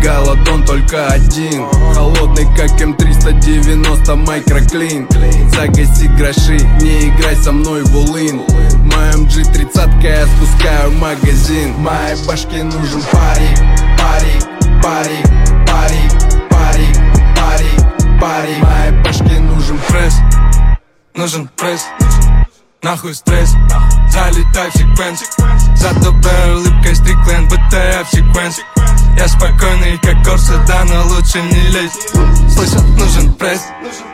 мегалодон только один, холодный как М390 микроклин. Загаси гроши, не играй со мной в all-in. В моем G30 я спускаю магазин. Моей башке нужен парик, парик, парик, парик, парик, парик, парик. Моей башке нужен пресс, нужен пресс, нахуй стресс. Залетай в секвенс, за доброй улыбкой Стрикленд, БТФ секвенс. Я спокойный, как Корса, да, но лучше не лезь. Слышал, нужен пресс,